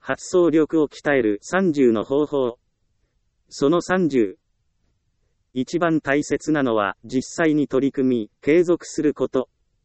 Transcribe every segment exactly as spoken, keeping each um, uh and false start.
発想力を鍛えるさんじゅうの方法。そのさんじゅう。一番大切なのは実際に取り組み、継続すること。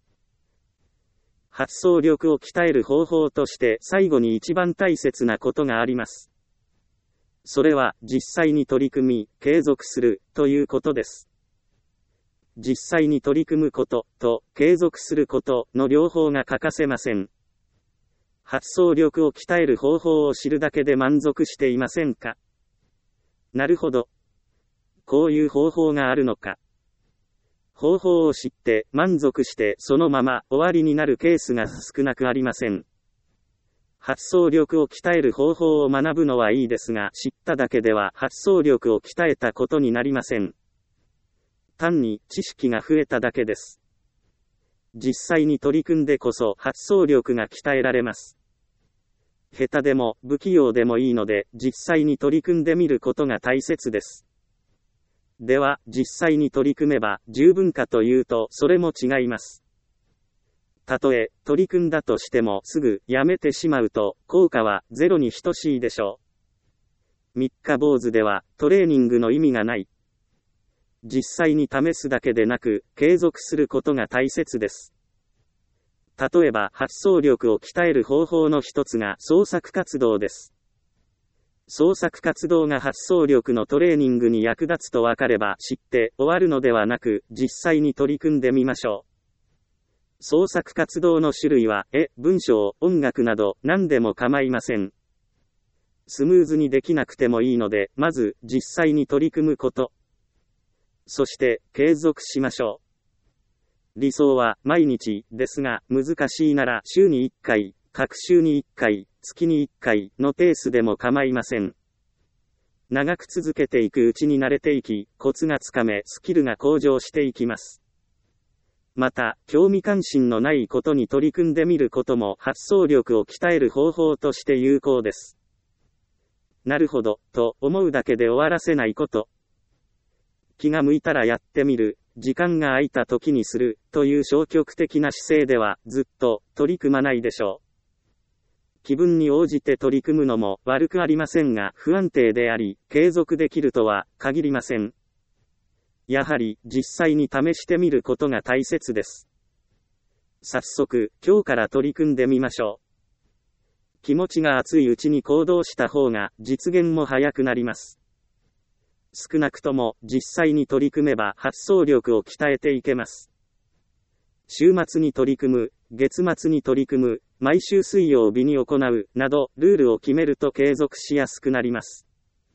発想力を鍛える方法として最後に一番大切なことがあります。それは実際に取り組み、継続するということです。実際に取り組むことと継続することの両方が欠かせません。発想力を鍛える方法を知るだけで満足していませんか？なるほど。こういう方法があるのか。方法を知って満足してそのまま終わりになるケースが少なくありません。発想力を鍛える方法を学ぶのはいいですが、知っただけでは発想力を鍛えたことになりません。単に知識が増えただけです。実際に取り組んでこそ発想力が鍛えられます。下手でも不器用でもいいので、実際に取り組んでみることが大切です。では、実際に取り組めば十分かというと、それも違います。たとえ取り組んだとしてもすぐやめてしまうと、効果はゼロに等しいでしょう。三日坊主ではトレーニングの意味がない。実際に試すだけでなく、継続することが大切です。例えば、発想力を鍛える方法の一つが創作活動です。創作活動が発想力のトレーニングに役立つと分かれば知って終わるのではなく、実際に取り組んでみましょう。創作活動の種類は、絵、文章、音楽など何でも構いません。スムーズにできなくてもいいので、まず実際に取り組むこと。そして継続しましょう。理想は毎日ですが、難しいなら週にいっかい、各週にいっかい、月にいっかいのペースでも構いません。長く続けていくうちに慣れていき、コツがつかめ、スキルが向上していきます。また、興味関心のないことに取り組んでみることも発想力を鍛える方法として有効です。なるほど、と思うだけで終わらせないこと。気が向いたらやってみる、時間が空いた時にする、という消極的な姿勢ではずっと取り組まないでしょう。気分に応じて取り組むのも悪くありませんが、不安定であり、継続できるとは限りません。やはり実際に試してみることが大切です。早速、今日から取り組んでみましょう。気持ちが熱いうちに行動した方が実現も早くなります。少なくとも実際に取り組めば発想力を鍛えていけます。週末に取り組む、月末に取り組む、毎週水曜日に行う、など、ルールを決めると継続しやすくなります。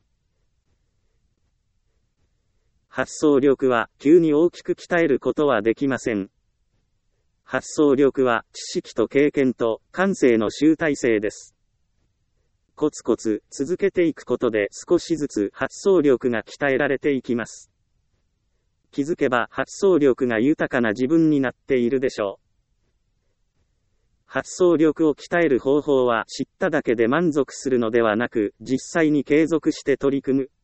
発想力は、急に大きく鍛えることはできません。発想力は、知識と経験と、感性の集大成です。コツコツ、続けていくことで少しずつ発想力が鍛えられていきます。気づけば発想力が豊かな自分になっているでしょう。発想力を鍛える方法は知っただけで満足するのではなく、実際に継続して取り組む。